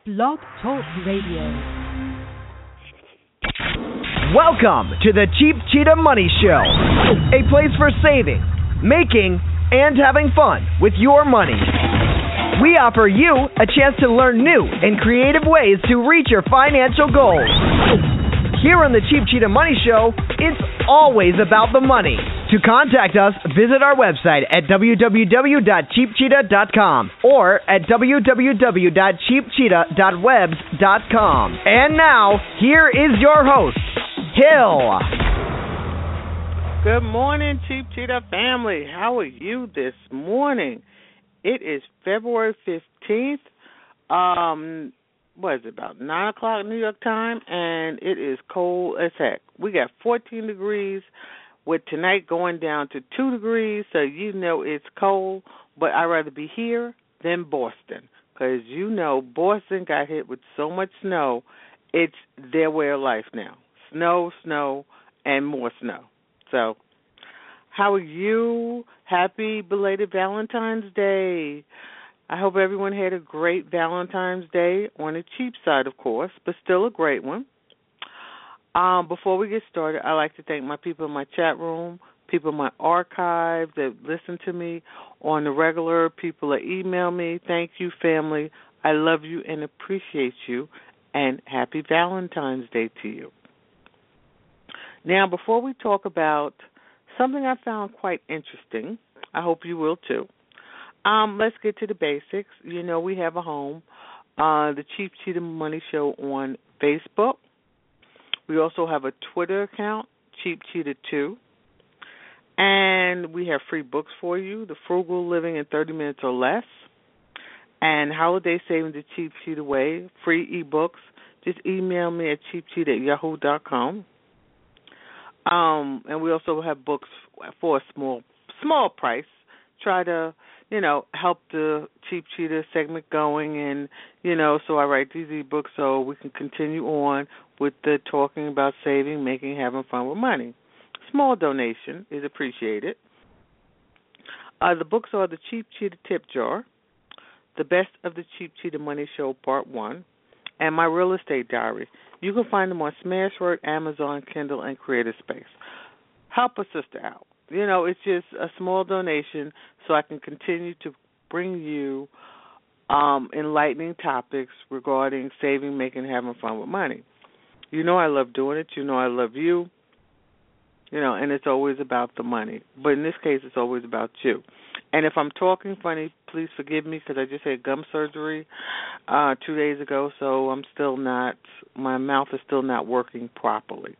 Blog Talk Radio. Welcome to the Cheap Cheetah Money Show, a place for saving, making, and having fun with your money. We offer you a chance to learn new and creative ways to reach your financial goals. Here on the Cheap Cheetah Money Show, it's always about the money. To contact us, visit our website at www.cheapcheetah.com or at www.cheapcheetah.webs.com. And now, here is your host, Hill. Good morning, Cheap Cheetah family. How are you this morning? It is February 15th. What is it, about 9 o'clock New York time? And it is cold as heck. We got 14 degrees. With tonight going down to 2 degrees, so you know it's cold, but I'd rather be here than Boston, because you know Boston got hit with so much snow, it's their way of life now. Snow, snow, and more snow. So, how are you? Happy belated Valentine's Day. I hope everyone had a great Valentine's Day, on the cheap side, of course, but still a great one. Before we get started, I'd like to thank my people in my chat room, people in my archive that listen to me on the regular, people that email me. Thank you, family. I love you and appreciate you, and happy Valentine's Day to you. Now, before we talk about something I found quite interesting, I hope you will too, let's get to the basics. You know, we have a home, the Cheap Cheetah Money Show on Facebook. We also have a Twitter account, Cheap Cheetah 2. And we have free books for you, The Frugal Living in 30 Minutes or Less, and Holiday Saving the Cheap Cheetah Way, free ebooks. Just email me at cheapcheetah@yahoo.com. And we also have books for a small price. Try to, help the Cheap Cheetah segment going, and, so I write these ebooks so we can continue on with the talking about saving, making, having fun with money. Small donation is appreciated. The books are The Cheap Cheetah Tip Jar, The Best of the Cheap Cheetah Money Show Part 1, and My Real Estate Diary. You can find them on Smashwords, Amazon, Kindle, and Creative Space. Help a sister out. It's just a small donation so I can continue to bring you enlightening topics regarding saving, making, having fun with money. You know I love doing it. You know I love you. And it's always about the money. But in this case, it's always about you. And if I'm talking funny, please forgive me, because I just had gum surgery 2 days ago, so my mouth is still not working properly.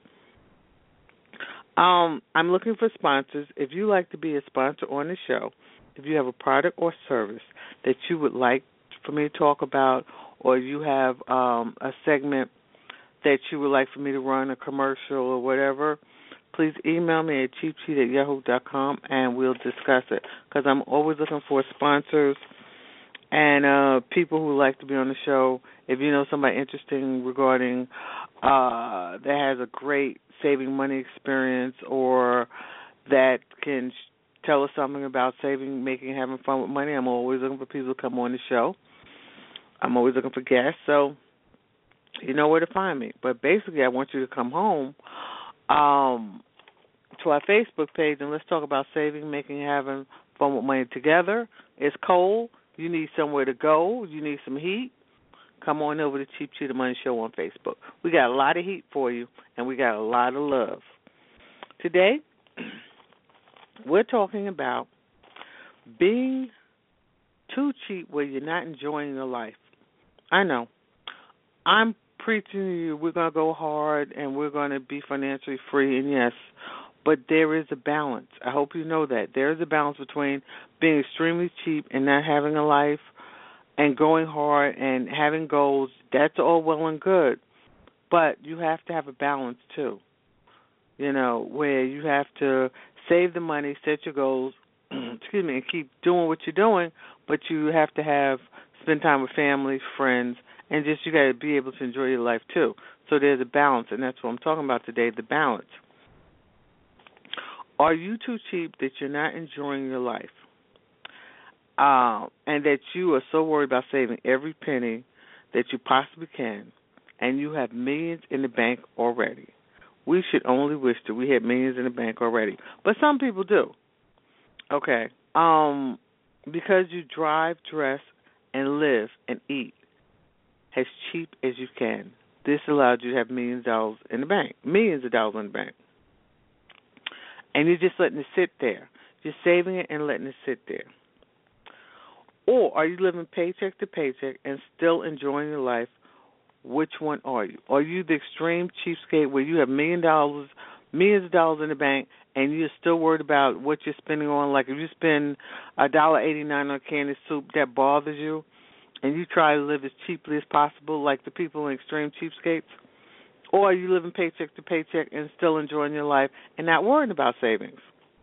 I'm looking for sponsors. If you like to be a sponsor on the show, if you have a product or service that you would like for me to talk about, or you have a segment that you would like for me to run, a commercial or whatever, please email me at cheapcheetah@yahoo.com and we'll discuss it, because I'm always looking for sponsors and people who like to be on the show. If you know somebody interesting regarding that has a great saving money experience, or that can tell us something about saving, making, having fun with money, I'm always looking for people to come on the show. I'm always looking for guests, so you know where to find me. But basically, I want you to come home to our Facebook page, and let's talk about saving, making, having fun with money together. It's cold. You need somewhere to go. You need some heat. Come on over to Cheap Cheetah Money Show on Facebook. We got a lot of heat for you, and we got a lot of love. Today, we're talking about being too cheap where you're not enjoying your life. I know. I'm preaching to you, we're going to go hard and we're going to be financially free, and yes, but there is a balance. I hope you know that. There is a balance between being extremely cheap and not having a life, and going hard and having goals. That's all well and good, but you have to have a balance too, where you have to save the money, set your goals, and keep doing what you're doing, but you have to spend time with family, friends, and just you got to be able to enjoy your life too. So there's a balance, and that's what I'm talking about today, the balance. Are you too cheap that you're not enjoying your life? And that you are so worried about saving every penny that you possibly can, and you have millions in the bank already. We should only wish that we had millions in the bank already. But some people do. Okay. Because you drive, dress, and live and eat as cheap as you can. This allowed you to have millions of dollars in the bank. Millions of dollars in the bank. And you're just letting it sit there. You're saving it and letting it sit there. Or are you living paycheck to paycheck and still enjoying your life? Which one are you? Are you the extreme cheapskate where you have millions of dollars in the bank and you're still worried about what you're spending on? Like if you spend $1.89 on a can of soup, that bothers you, and you try to live as cheaply as possible like the people in extreme cheapskates? Or are you living paycheck to paycheck and still enjoying your life and not worrying about savings?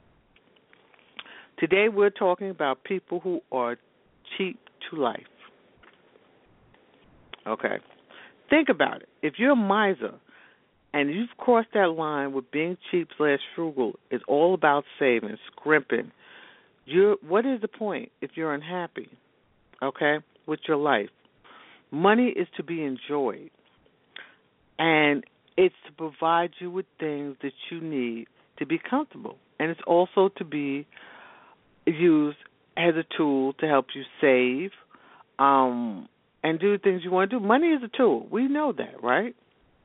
Today we're talking about people who are cheap to life. Okay. Think about it. If you're a miser and you've crossed that line with being cheap/frugal, it's all about saving, scrimping. What is the point if you're unhappy, okay, with your life? Money is to be enjoyed, and it's to provide you with things that you need to be comfortable, and it's also to be used as a tool to help you save, and do things you want to do. Money is a tool. We know that, right?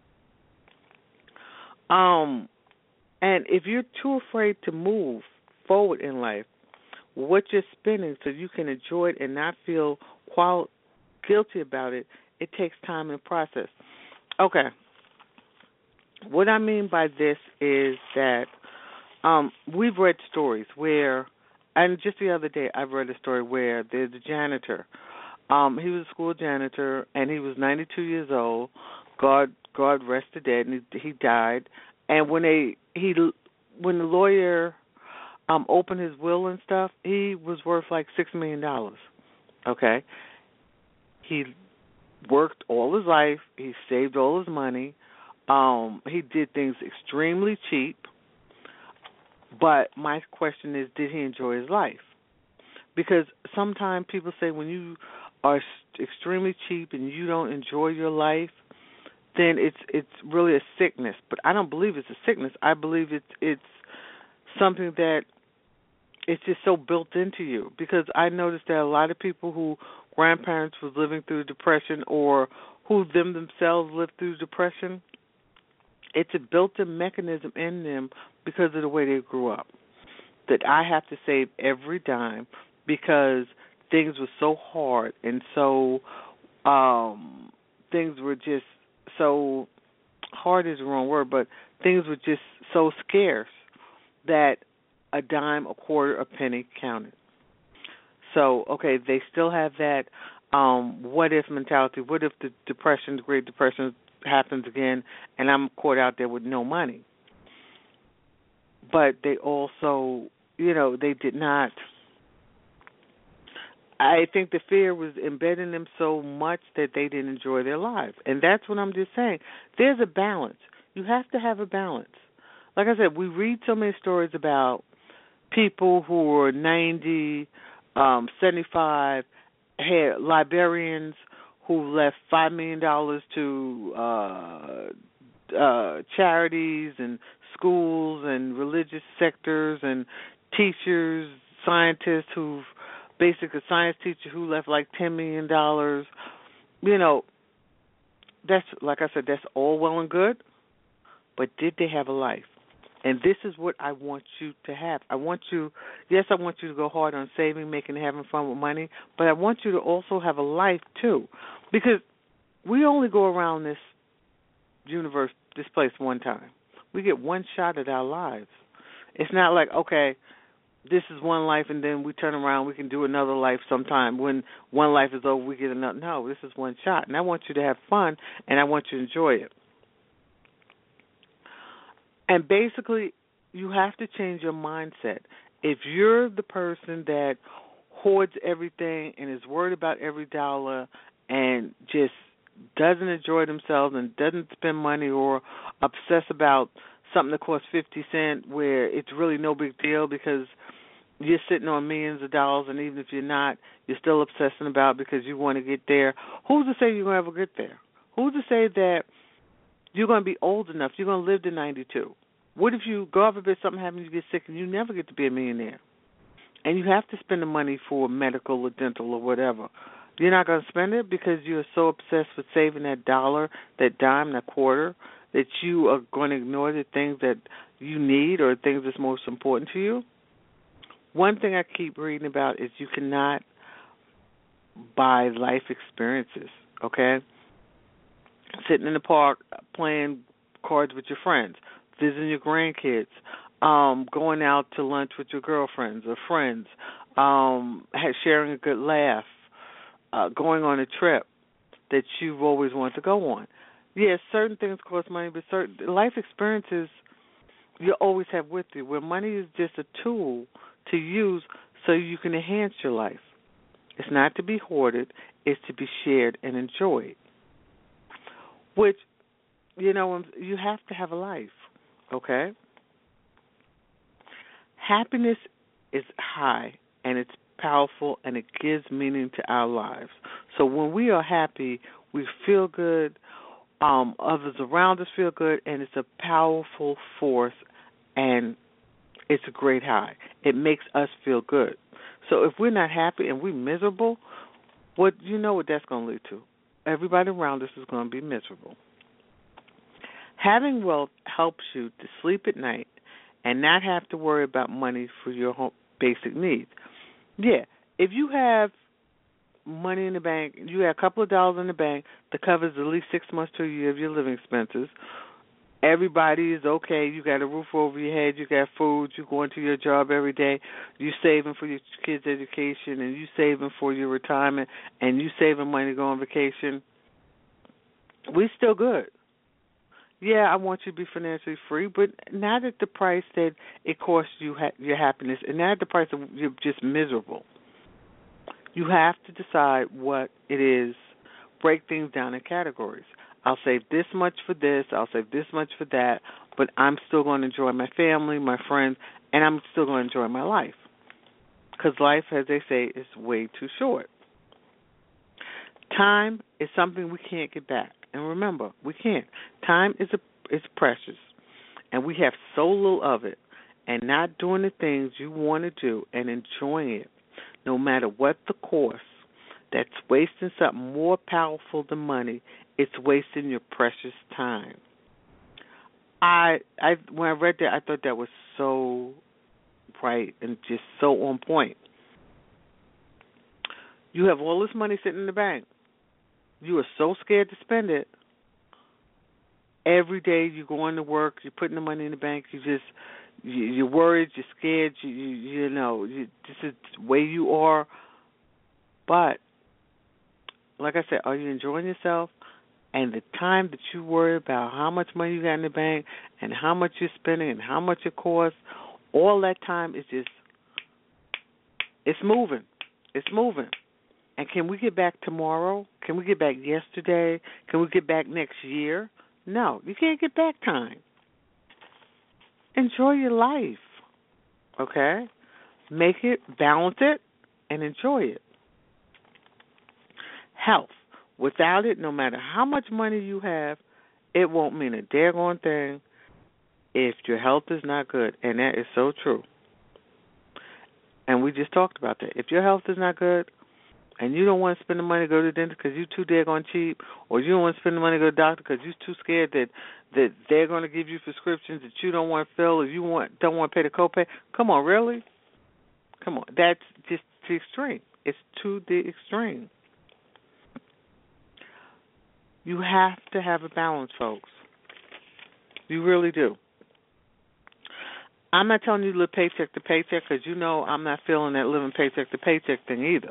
And if you're too afraid to move forward in life, what you're spending so you can enjoy it and not feel guilty about it, it takes time and process. Okay. What I mean by this is that we've read stories where, and just the other day I read a story where there's a janitor. He was a school janitor, and he was 92 years old. God rest the dead, and he died. And when the lawyer opened his will and stuff, he was worth like $6 million. Okay, he worked all his life. He saved all his money. He did things extremely cheap. But my question is, did he enjoy his life? Because sometimes people say when you are extremely cheap and you don't enjoy your life, then it's really a sickness. But I don't believe it's a sickness. I believe it's something that it's just so built into you. Because I noticed that a lot of people who grandparents was living through depression or who themselves lived through depression, it's a built-in mechanism in them because of the way they grew up. That I have to save every dime because things were so hard and so things were just so hard is the wrong word, but things were just so scarce that a dime, a quarter, a penny counted. So, okay, they still have that what if mentality. What if the Great Depression happens again and I'm caught out there with no money? But they also, they did not. I think the fear was embedded in them so much that they didn't enjoy their lives. And that's what I'm just saying. There's a balance. You have to have a balance. Like I said, we read so many stories about people who were 90, 75, had librarians who left $5 million to charities and schools and religious sectors and teachers, scientists who've basically a science teacher who left like $10 million. That's, like I said, that's all well and good, but did they have a life? And this is what I want you to have. I want you to go hard on saving, making, having fun with money, but I want you to also have a life too, because we only go around this universe, this place one time. We get one shot at our lives. It's not like, okay, this is one life and then we turn around, we can do another life sometime. When one life is over, we get another. No, this is one shot. And I want you to have fun and I want you to enjoy it. And basically, you have to change your mindset. If you're the person that hoards everything and is worried about every dollar and just doesn't enjoy themselves and doesn't spend money or obsess about something that costs 50 cents where it's really no big deal because you're sitting on millions of dollars, and even if you're not, you're still obsessing about it because you want to get there. Who's to say you're going to ever get there? Who's to say that you're going to be old enough, you're going to live to 92? What if you, God forbid, something happens, you get sick, and you never get to be a millionaire? And you have to spend the money for medical or dental or whatever. You're not going to spend it because you're so obsessed with saving that dollar, that dime, that quarter, that you are going to ignore the things that you need or things that's most important to you. One thing I keep reading about is you cannot buy life experiences, okay? Sitting in the park playing cards with your friends, visiting your grandkids, going out to lunch with your girlfriends or friends, sharing a good laugh, going on a trip that you've always wanted to go on. Yes, certain things cost money, but certain life experiences you always have with you, where money is just a tool to use so you can enhance your life. It's not to be hoarded, it's to be shared and enjoyed. Which, you have to have a life, okay? Happiness is high, and it's powerful, and it gives meaning to our lives. So when we are happy, we feel good, others around us feel good, and it's a powerful force, and it's a great high. It makes us feel good. So if we're not happy and we're miserable, what that's going to lead to? Everybody around us is going to be miserable. Having wealth helps you to sleep at night and not have to worry about money for your basic needs. Yeah, if you have money in the bank, you have a couple of dollars in the bank that covers at least 6 months to a year of your living expenses. Everybody is okay. You got a roof over your head. You got food. You going to your job every day. You saving for your kids' education, and you saving for your retirement, and you saving money to go on vacation. We still good. Yeah, I want you to be financially free, but not at the price that it costs you your happiness, and not at the price of you're just miserable. You have to decide what it is. Break things down in categories. I'll save this much for this, I'll save this much for that, but I'm still going to enjoy my family, my friends, and I'm still going to enjoy my life. Because life, as they say, is way too short. Time is something we can't get back. And remember, we can't. Time is precious, and we have so little of it. And not doing the things you want to do and enjoying it, no matter what the cost, that's wasting something more powerful than money. It's wasting your precious time. When I read that, I thought that was so right and just so on point. You have all this money sitting in the bank. You are so scared to spend it. Every day you're going to work, you're putting the money in the bank. You're worried, you're scared. This is the way you are. But like I said, are you enjoying yourself? And the time that you worry about how much money you got in the bank and how much you're spending and how much it costs, all that time is just, it's moving. It's moving. And can we get back tomorrow? Can we get back yesterday? Can we get back next year? No, you can't get back time. Enjoy your life, okay? Make it, balance it, and enjoy it. Health. Without it, no matter how much money you have, it won't mean a daggone thing if your health is not good, and that is so true. And we just talked about that. If your health is not good, and you don't want to spend the money to go to the dentist because you're too daggone cheap, or you don't want to spend the money to go to the doctor because you're too scared that they're going to give you prescriptions that you don't want to fill, or you don't want to pay the copay. Come on, really? Come on. That's just the extreme. It's to the extreme. You have to have a balance, folks. You really do. I'm not telling you to live paycheck to paycheck because I'm not feeling that living paycheck to paycheck thing either.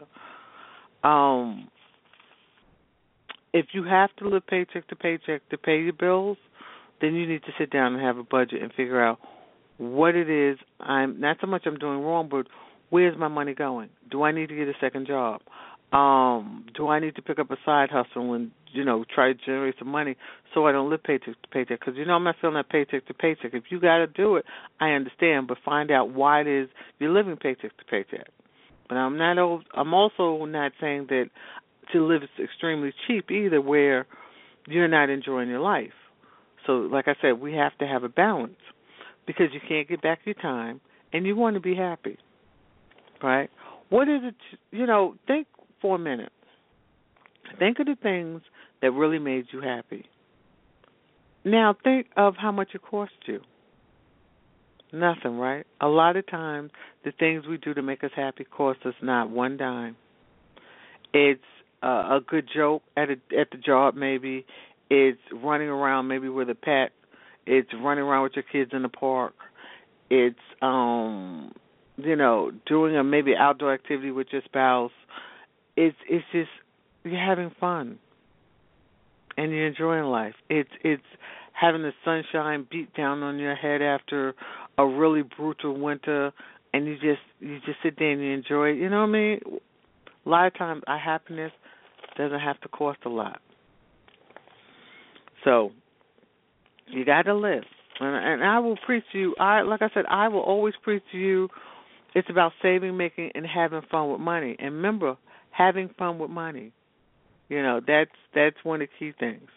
If you have to live paycheck to paycheck to pay your bills, then you need to sit down and have a budget and figure out what it is. I'm not so much I'm doing wrong, but where's my money going? Do I need to get a second job? Do I need to pick up a side hustle and, try to generate some money so I don't live paycheck to paycheck? Because, I'm not feeling that paycheck to paycheck. If you got to do it, I understand, but find out why it is you're living paycheck to paycheck. But I'm also not saying that to live is extremely cheap either, where you're not enjoying your life. So, like I said, we have to have a balance because you can't get back your time and you want to be happy, right? What is it, think for a minute. Think of the things that really made you happy. Now think of how much it cost you. Nothing, right? A lot of times the things we do to make us happy cost us not one dime. It's a good joke at the job maybe. It's running around maybe with a pet. It's running around with your kids in the park. It's doing a maybe outdoor activity with your spouse. It's just you're having fun and you're enjoying life. It's having the sunshine beat down on your head after a really brutal winter, and you just sit there and you enjoy it. You know what I mean? A lot of times our happiness doesn't have to cost a lot. So you got to live. And I will preach to you. Like I said, I will always preach to you. It's about saving, making, and having fun with money. And remember, having fun with money. That's one of the key things.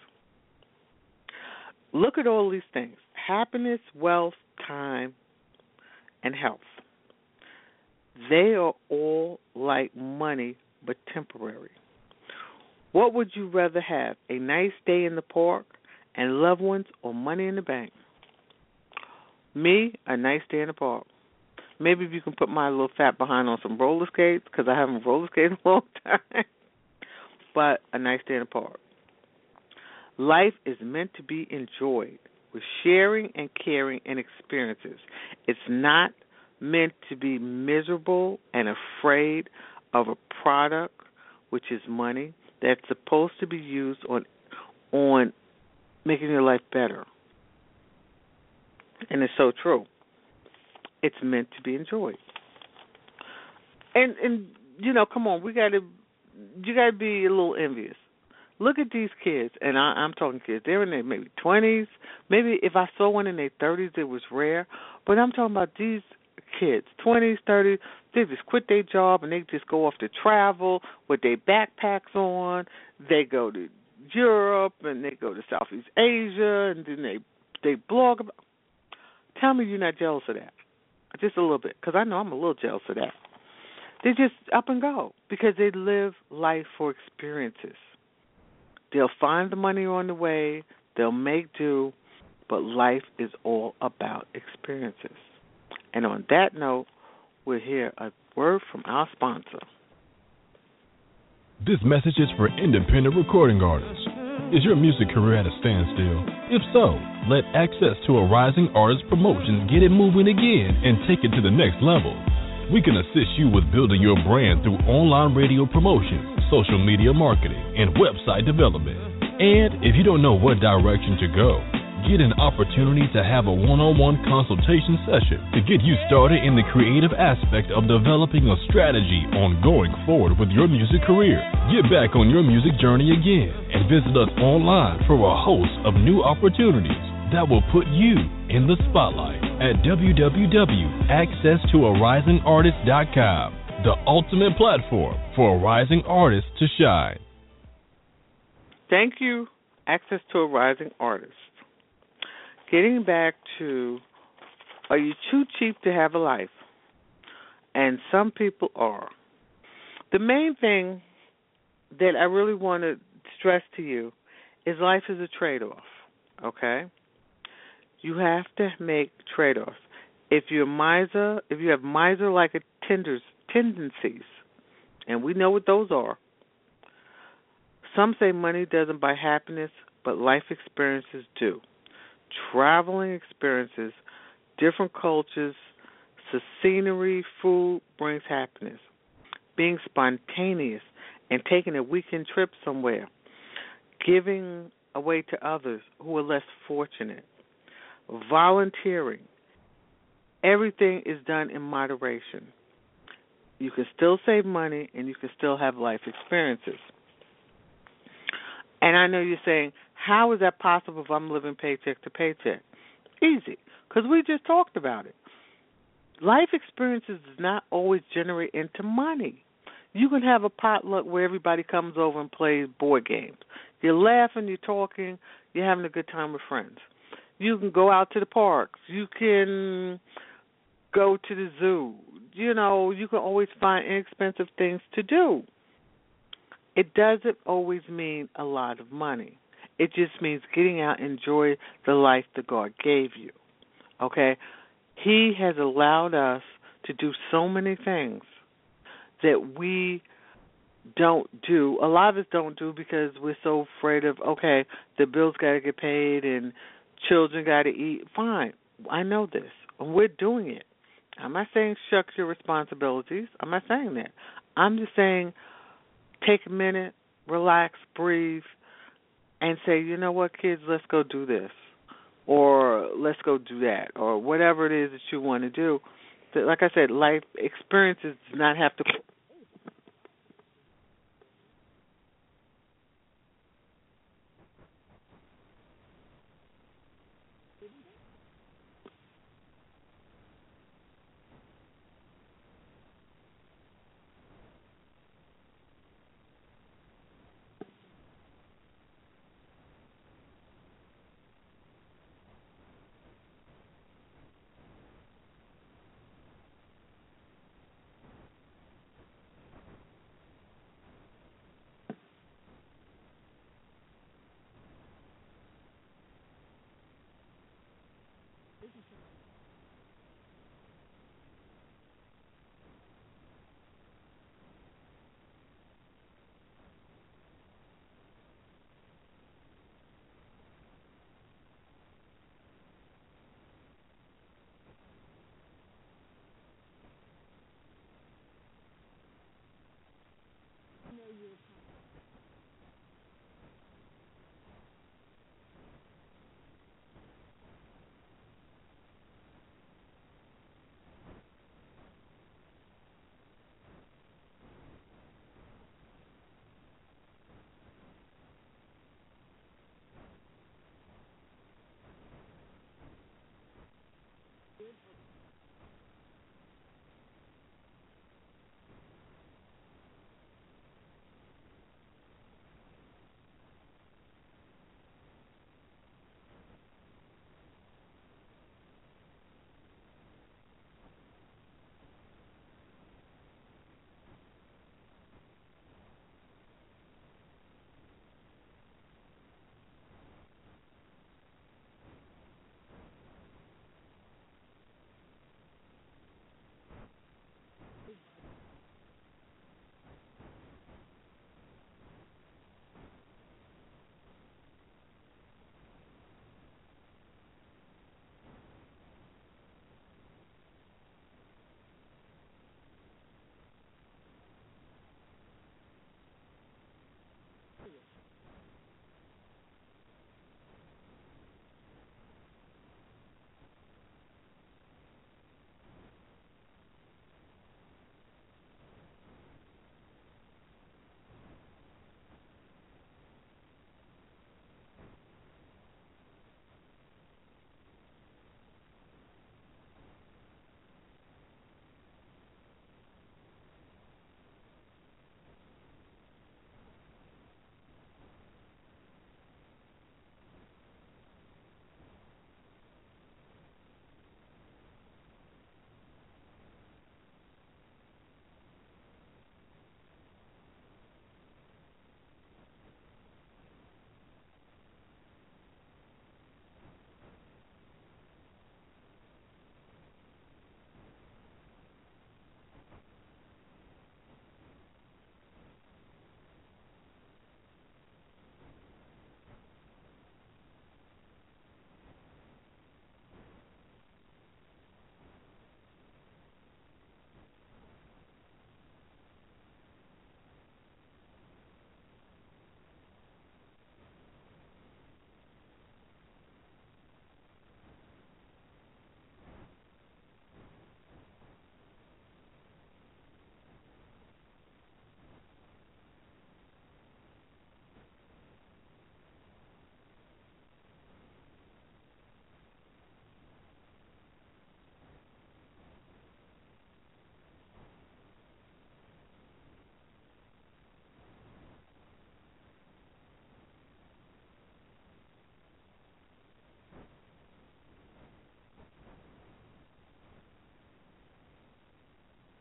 Look at all these things: happiness, wealth, time, and health. They are all like money, but temporary. What would you rather have, a nice day in the park and loved ones, or money in the bank? Me, a nice day in the park. Maybe if you can put my little fat behind on some roller skates, because I haven't roller skated in a long time, but a nice day in the park. Life is meant to be enjoyed with sharing and caring and experiences. It's not meant to be miserable and afraid of a product, which is money, that's supposed to be used on making your life better. And it's so true. It's meant to be enjoyed. And come on, you gotta be a little envious. Look at these kids, and I'm talking kids. They're in their maybe 20s. Maybe if I saw one in their 30s, it was rare. But I'm talking about these kids, 20s, 30s. They just quit their job and they just go off to travel with their backpacks on. They go to Europe and they go to Southeast Asia, and then they blog about. Tell me you're not jealous of that. Just a little bit, because I know I'm a little jealous of that. They just up and go because they live life for experiences. They'll find the money on the way. They'll make do, but life is all about experiences. And on that note, we'll hear a word from our sponsor. This message is for independent recording artists. Is your music career at a standstill? If so, let Access to a Rising Artist Promotions get it moving again and take it to the next level. We can assist you with building your brand through online radio promotion, social media marketing, and website development. And if you don't know what direction to go, get an opportunity to have a one-on-one consultation session to get you started in the creative aspect of developing a strategy on going forward with your music career. Get back on your music journey again and visit us online for a host of new opportunities that will put you in the spotlight at www.accesstoarisingartist.com, the ultimate platform for a rising artist to shine. Thank you, Access to a Rising Artist. Getting back to, are you too cheap to have a life? And some people are. The main thing that I really want to stress to you is life is a trade-off, okay? You have to make trade-offs. If you have miser-like tendencies, and we know what those are, some say money doesn't buy happiness, but life experiences do. Traveling experiences, different cultures, scenery, food brings happiness. Being spontaneous and taking a weekend trip somewhere, giving away to others who are less fortunate, volunteering. Everything is done in moderation. You can still save money and you can still have life experiences. And I know you're saying, how is that possible if I'm living paycheck to paycheck? Easy, because we just talked about it. Life experiences does not always generate into money. You can have a potluck where everybody comes over and plays board games. You're laughing, you're talking, you're having a good time with friends. You can go out to the parks. You can go to the zoo. You know, you can always find inexpensive things to do. It doesn't always mean a lot of money. It just means getting out and enjoy the life that God gave you. Okay? He has allowed us to do so many things that we don't do. A lot of us don't do because we're so afraid of, okay, the bills got to get paid and children got to eat. Fine. I know this. And we're doing it. I'm not saying shucks your responsibilities. I'm not saying that. I'm just saying take a minute, relax, breathe, and say, you know what, kids, let's go do this. Or let's go do that. Or whatever it is that you want to do. Like I said, life experiences do not have to.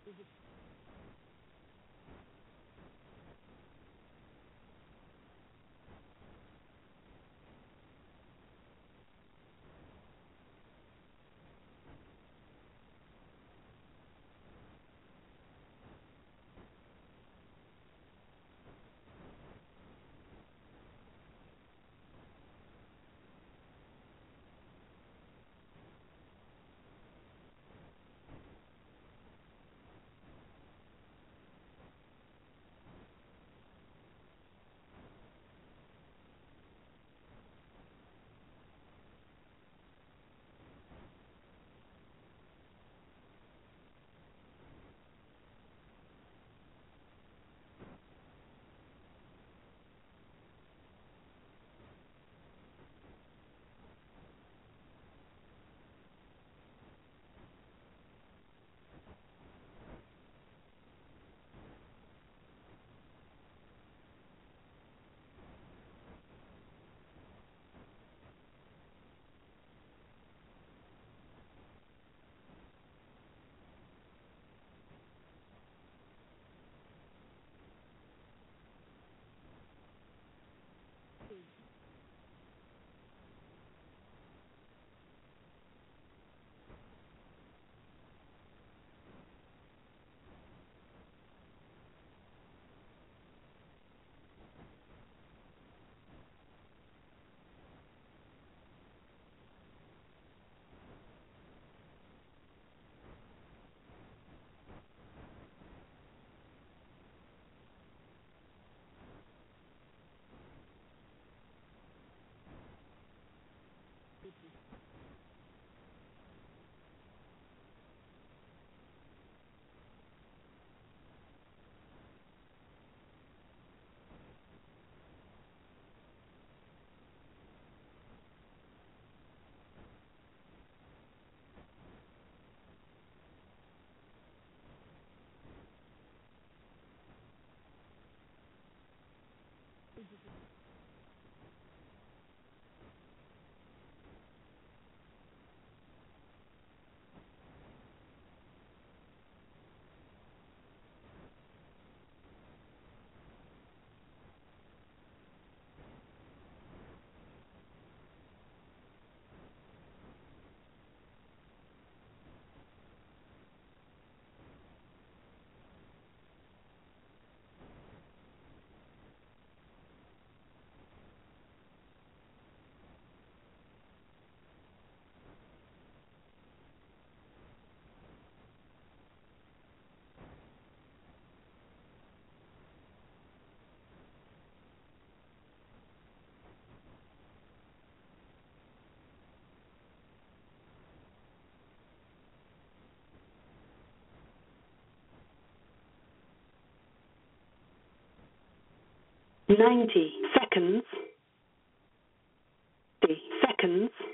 90 seconds. 30 seconds.